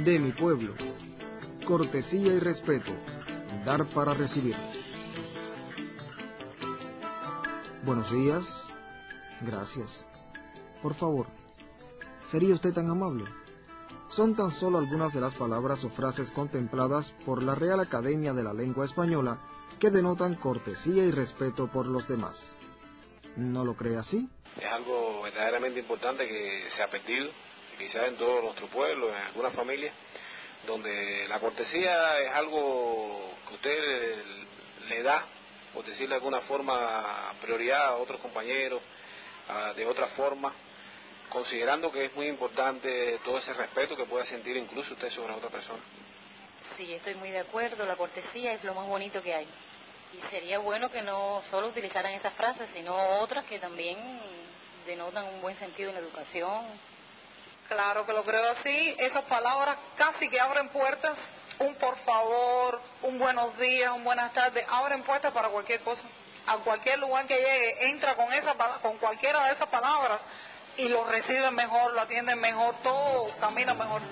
de mi pueblo. Cortesía y respeto, dar para recibir. Buenos días, gracias. Por favor, ¿sería usted tan amable? Son tan solo algunas de las palabras o frases contempladas por la Real Academia de la Lengua Española que denotan cortesía y respeto por los demás. ¿No lo cree así? Es algo verdaderamente importante que se ha perdido, quizás en todo nuestro pueblo, en algunas familias, donde la cortesía es algo que usted le da, por decirlo de alguna forma, prioridad a otros compañeros, de otra forma, considerando que es muy importante todo ese respeto que pueda sentir incluso usted sobre otra persona. Sí, estoy muy de acuerdo, la cortesía es lo más bonito que hay. Y sería bueno que no solo utilizaran esas frases, sino otras que también denotan un buen sentido en la educación. Claro que lo creo así, esas palabras casi que abren puertas, un por favor, un buenos días, un buenas tardes, abren puertas para cualquier cosa. A cualquier lugar que llegue, entra con cualquiera de esas palabras y lo reciben mejor, lo atienden mejor, todo camina mejor.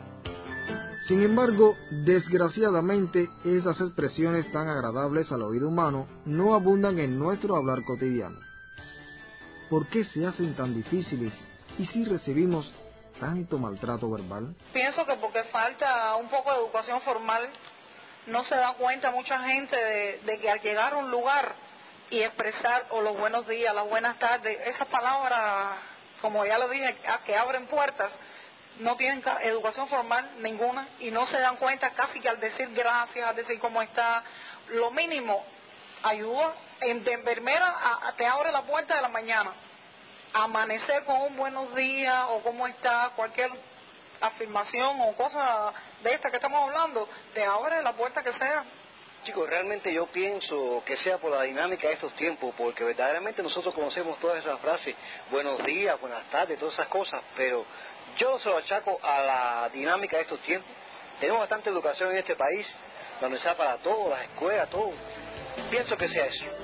Sin embargo, desgraciadamente, esas expresiones tan agradables al oído humano no abundan en nuestro hablar cotidiano. ¿Por qué se hacen tan difíciles y si recibimos tanto maltrato verbal? Pienso que porque falta un poco de educación formal, no se da cuenta mucha gente de que al llegar a un lugar y expresar o los buenos días, las buenas tardes, esas palabras, como ya lo dije, que abren puertas, no tienen educación formal ninguna y no se dan cuenta casi que al decir gracias, al decir cómo está, lo mínimo ayuda. De enfermera te abre la puerta de la mañana. Amanecer con un buenos días o cómo está, cualquier afirmación o cosa de esta que estamos hablando, te abre la puerta que sea. Chicos, realmente yo pienso que sea por la dinámica de estos tiempos, porque verdaderamente nosotros conocemos todas esas frases, buenos días, buenas tardes, todas esas cosas, pero yo se lo achaco a la dinámica de estos tiempos. Tenemos bastante educación en este país, donde sea para todo, las escuelas, todo. Pienso que sea eso.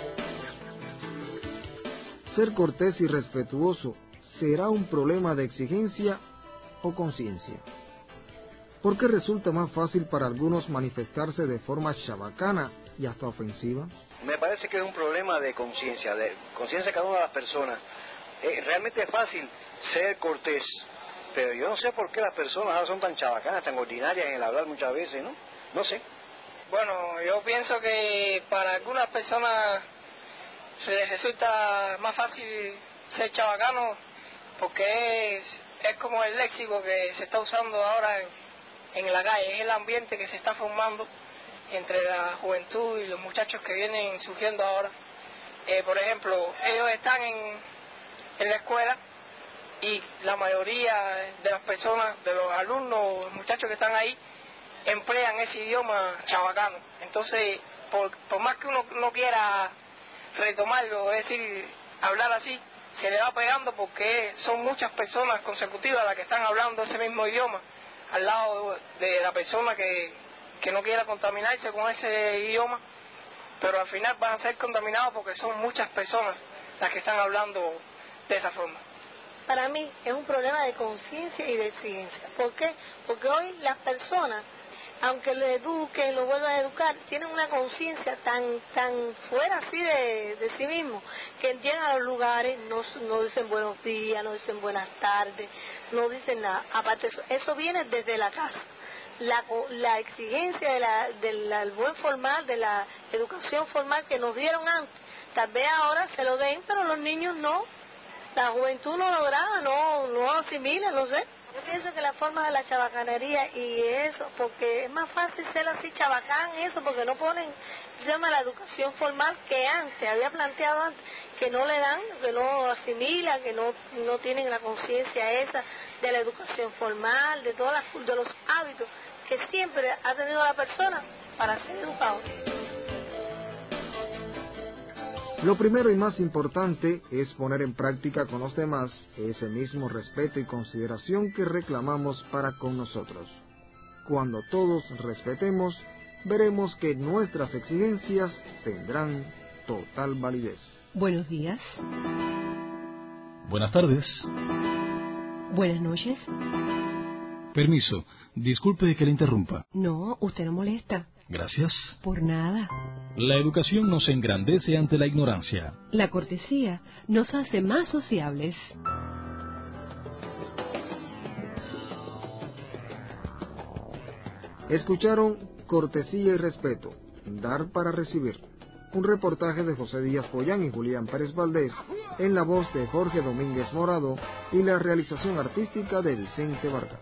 Ser cortés y respetuoso será un problema de exigencia o conciencia. ¿Por qué resulta más fácil para algunos manifestarse de forma chabacana y hasta ofensiva? Me parece que es un problema de conciencia de cada una de las personas. Realmente es fácil ser cortés, pero yo no sé por qué las personas ahora son tan chabacanas, tan ordinarias en el hablar muchas veces, ¿no? No sé. Bueno, yo pienso que para algunas personas se les resulta más fácil ser chabacano porque es como el léxico que se está usando ahora en la calle, es el ambiente que se está formando entre la juventud y los muchachos que vienen surgiendo ahora. Por ejemplo, ellos están en la escuela y la mayoría de las personas, de los alumnos, los muchachos que están ahí, emplean ese idioma chabacano. Entonces, por más que uno no quiera retomarlo, es decir, hablar así, se le va pegando porque son muchas personas consecutivas las que están hablando ese mismo idioma al lado de la persona que no quiera contaminarse con ese idioma, pero al final van a ser contaminados porque son muchas personas las que están hablando de esa forma. Para mí es un problema de conciencia y de exigencia. ¿Por qué? Porque hoy las personas, aunque lo eduquen, lo vuelvan a educar, tienen una conciencia tan fuera así de sí mismos, que llegan a los lugares, no dicen buenos días, no dicen buenas tardes, no dicen nada. Aparte de eso, eso viene desde la casa. La exigencia del buen formal, de la educación formal que nos dieron antes, tal vez ahora se lo den, pero los niños no. La juventud no lo graba, no asimila, no sé. Yo pienso que la forma de la chabacanería y eso, porque es más fácil ser así chabacán, eso, porque no ponen, se llama la educación formal que antes, había planteado antes, que no le dan, que no asimila, que no tienen la conciencia esa de la educación formal, de de los hábitos que siempre ha tenido la persona para ser educado. Lo primero y más importante es poner en práctica con los demás ese mismo respeto y consideración que reclamamos para con nosotros. Cuando todos respetemos, veremos que nuestras exigencias tendrán total validez. Buenos días. Buenas tardes. Buenas noches. Permiso, disculpe que le interrumpa. No, usted no molesta. Gracias. Por nada. La educación nos engrandece ante la ignorancia. La cortesía nos hace más sociables. Escucharon Cortesía y Respeto, Dar para Recibir. Un reportaje de José Díaz Pollán y Julián Pérez Valdés, en la voz de Jorge Domínguez Morado y la realización artística de Vicente Vargas.